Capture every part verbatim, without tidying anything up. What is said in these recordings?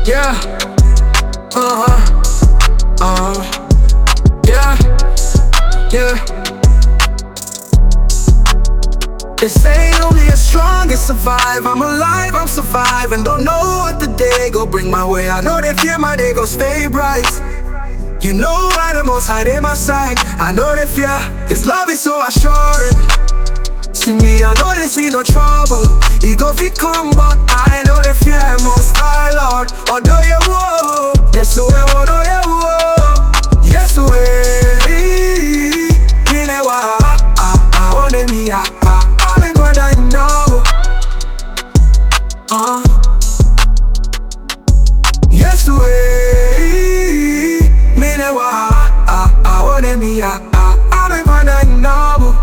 Yeah, uh-huh, uh, yeah, yeah. They say only the strongest survive. I'm alive, I'm surviving. Don't know what the day go bring my way. I know that fear my day go stay bright. You know I the most high in my side. I know that fear, His love is so assuring. See me, I know there's be no trouble. He go fi come, but I know the fear most high, Lord. Although you whoa, yes we, although you whoa, yes we. Kine wa ah ah, one me ah ah, I'm gonna know. Uh, yes we. Mine wa ah ah, one me ah ah, I'm gonna know.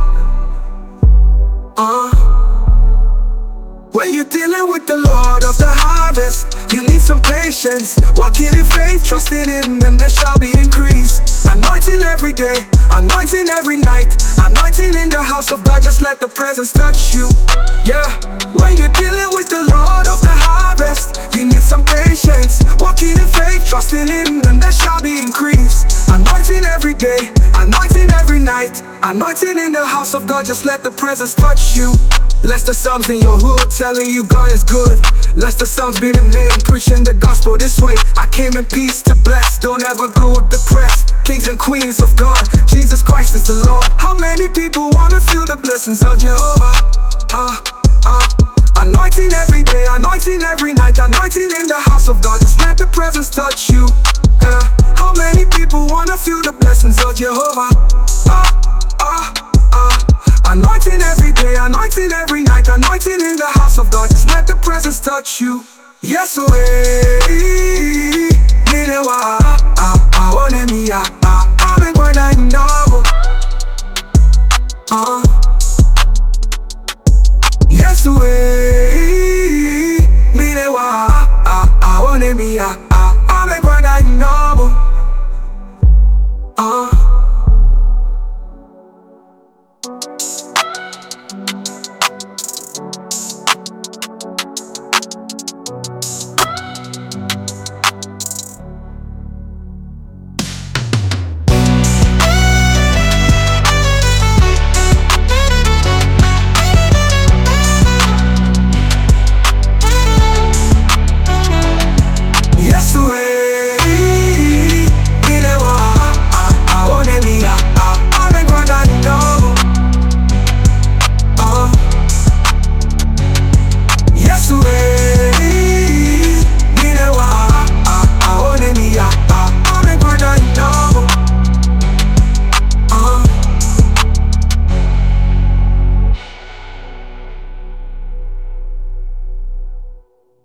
Uh, when you're dealing with the Lord of the harvest, you need some patience. Walking in faith, trusting in Him, there shall be increase. Anointing every day, anointing every night, anointing in the house of God, just let the presence touch you. Yeah, when you're dealing with the Lord of the harvest, you need some patience. Walking in faith, trusting in Him, there shall be increase. Anointing every day, anointing every night, anointing in the house of God, just let the presence touch you. Lest the Psalms in your hood telling you God is good. Lest the Psalms be the name preaching the gospel this way. I came in peace to bless, don't ever go depressed. Kings and queens of God, Jesus Christ is the Lord. How many people wanna feel the blessings of Jehovah? Ah, ah. Anointing every day, anointing every night, anointing in the house of God, just let the presence touch you. uh, How many people wanna feel the blessings of Jehovah? Ah, ah, ah. Anointing every day, anointing every night, anointing in the house of God, just let the presence touch you. Yes we. Mine wa ah ah, one me ah ah, I'm gonna know. Uh, yes we. Mine wa ah ah, one me ah